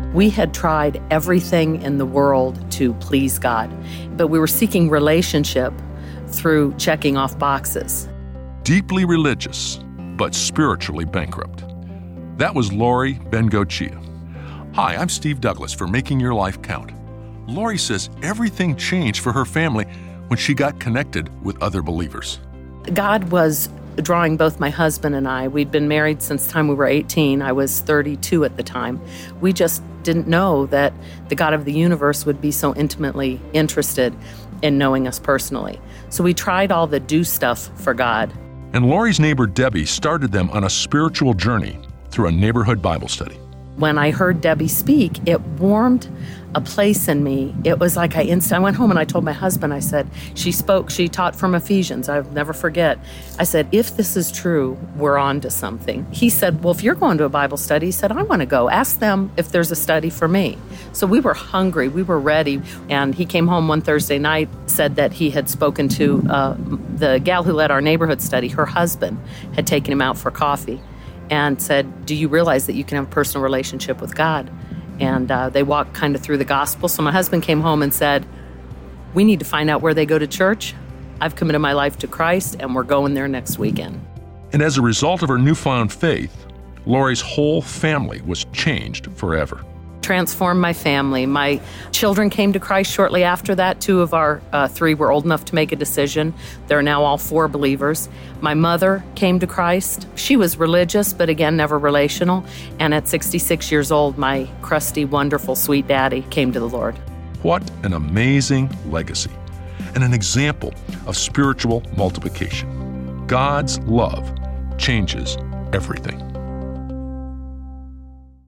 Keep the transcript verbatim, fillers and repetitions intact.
We had tried everything in the world to please God, but we were seeking relationship through checking off boxes. Deeply religious, but spiritually bankrupt. That was Lori Bengochea. Hi, I'm Steve Douglas for Making Your Life Count. Lori says everything changed for her family when she got connected with other believers. God was drawing both my husband and I. We'd been married since the time we were eighteen. I was thirty-two at the time. We just didn't know that the God of the universe would be so intimately interested in knowing us personally. So we tried all the do stuff for God. And Lori's neighbor Debbie started them on a spiritual journey through a neighborhood Bible study. When I heard Debbie speak, it warmed a place in me. It was like I inst- I went home and I told my husband, I said, she spoke, she taught from Ephesians. I'll never forget. I said, if this is true, we're on to something. He said, well, if you're going to a Bible study, he said, I want to go. Ask them if there's a study for me. So we were hungry. We were ready. And he came home one Thursday night, said that he had spoken to uh, the gal who led our neighborhood study. Her husband had taken him out for coffee and said, do you realize that you can have a personal relationship with God? And uh, they walked kind of through the gospel. So my husband came home and said, we need to find out where they go to church. I've committed my life to Christ, and we're going there next weekend. And as a result of her newfound faith, Lori's whole family was changed forever. Transformed my family. My children came to Christ shortly after that. Two of our uh, three were old enough to make a decision. They're now all four believers. My mother came to Christ. She was religious, but again, never relational. And at sixty-six years old, my crusty, wonderful, sweet daddy came to the Lord. What an amazing legacy and an example of spiritual multiplication. God's love changes everything.